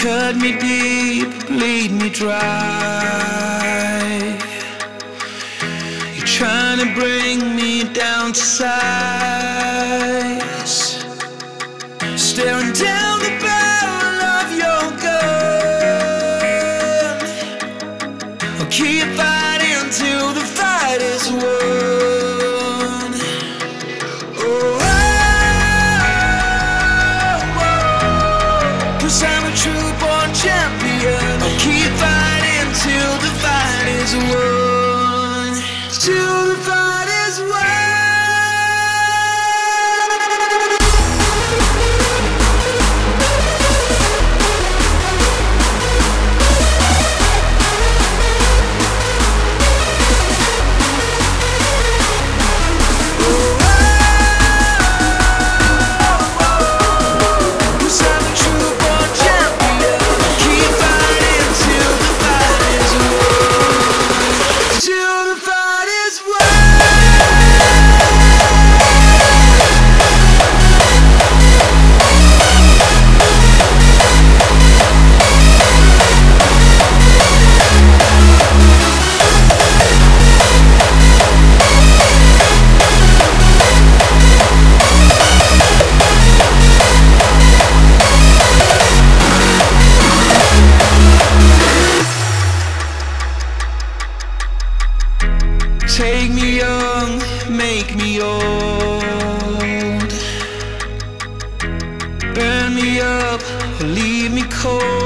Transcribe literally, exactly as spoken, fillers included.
cut me deep, bleed me dry. You're trying to bring me down to size, staring down the barrel of your gun. I'll keep fighting till the fight is won. Oh, I'm a true born champion. I'll keep fighting till the fight is won. Till the fight is won. Take me young, make me old. Burn me up or leave me cold.